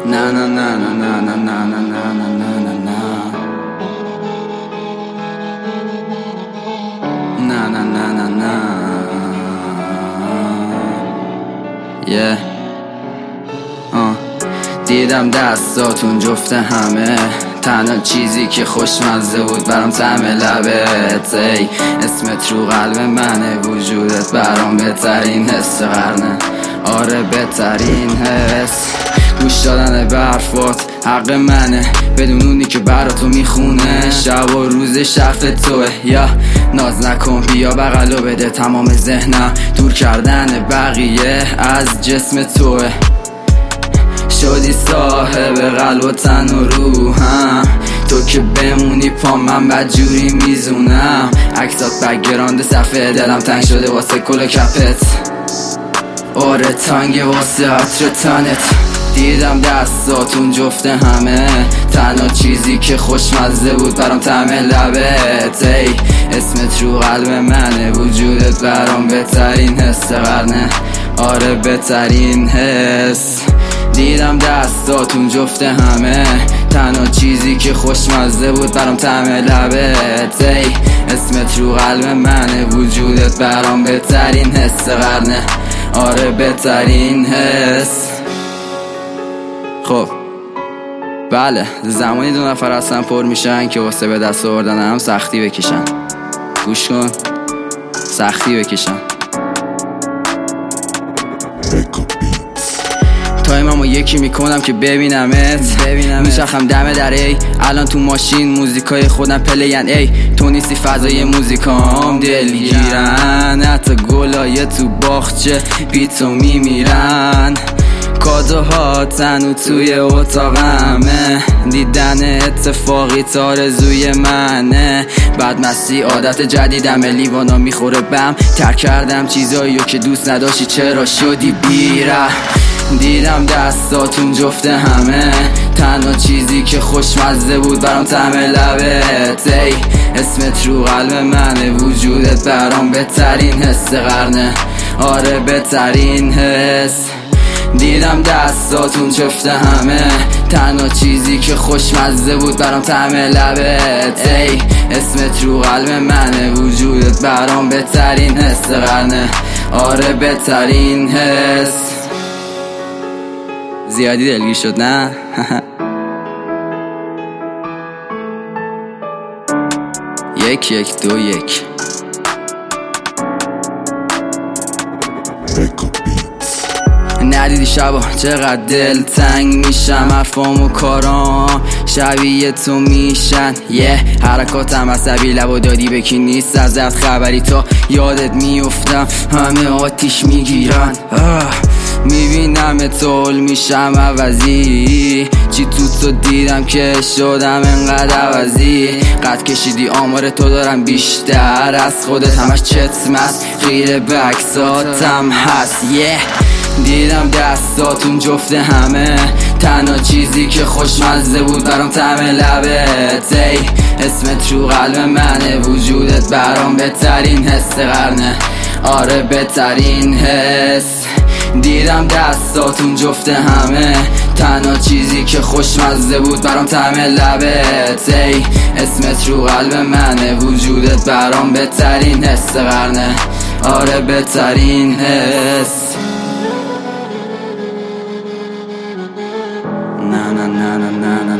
Na na na na na na na na na na na na. Na na na na na. Yeah. دیدم دستاتون جفت همه، تنها چیزی که خوشمزه بود برام طعم لبت. ای اسمت رو قلب منه، وجودت برام بهترین حس قرنه. آره بهترین حس. گوش دادن به حرفات حق منه، بدون اونی که براتو میخونه. شب و روز شرف توه، یا ناز نکن بیا بغلو بده. تمام ذهنم دور کردن بقیه از جسم توه. شدی صاحب قلب و تن و روحم، تو که بمونی پا من بدجوری میزونم. عکسات بگراند صفحه دلم تنگ شده واسه کل کپت. آره تنگ واسه عطر تنت. دیدم دستاتون جفت همه، تنها چیزی که خوشمزه بود برام طعم لبت. ای اسمت رو قلب منه، وجودت برام بهترین حس قرنه. آره بهترین حس. دیدم دستاتون جفت همه، تنها چیزی که خوشمزه بود برام طعم لبت. ای اسمت رو قلب منه، وجودت برام بهترین حس قرنه. آره بهترین حس. خب بله، زمانی دو نفر اصلا پر میشن که واسه به دست آوردن هم سختی بکشن. گوش کن، سختی بکشن. تایممو یکی میکنم که ببینمت. میچرخم دم در ای الان تو ماشین، موزیکای خودم پلین. ای تو نیستی فضای موزیکام دلگیرن، حتی گلای تو باغچه بی تو میمیرن. کادوها تنو توی اتاقمه، دیدن اتفاقی تارزوی منه. بعد مستی عادت جدیدم، لیوانا میخوره بم. ترک کردم چیزاییو که دوست نداشتی، چرا شدی بیره. دیدم دستاتون جفت همه، تنها چیزی که خوشمزه بود برام طعم لبت. ای اسمت رو قلب منه، وجودت برام بهترین حس قرنه. آره بهترین حس. دیدم دستاتون جفت همه، تنها چیزی که خوشمزه بود برام طعم لبت. ای اسمت رو قلب منه، وجودت برام بهترین حس قرنه. آره بهترین حس. زیادی دلگیر شد نه؟ یک یک دو یک. ندیدی شبا چقدر دل تنگ میشم، حرفام و کارام شبیه تو میشن. حرکاتم عصبی، لبا دادی به کی نیست ازت خبری. تا یادت میفتم همه آتیش میگیرن. میبینم تول میشم عوضی، چی تو دیدم که شدم انقدر عوضی. قد کشیدی آمار تو دارم بیشتر از خودت، همش چتمست خیره بکساتم هست. دیدم دستاتون جفت همه، تنها چیزی که خوشمزه بود برام طعم لبت. ای اسمت رو قلب منه، وجودت برام بهترین حس قرنه. آره بهترین حس. دیدم دستاتون جفت همه، تنها چیزی که خوشمزه بود برام طعم لبت. ای اسمت رو قلب منه، وجودت برام بهترین حس قرنه. آره بهترین حس. Na na na na na na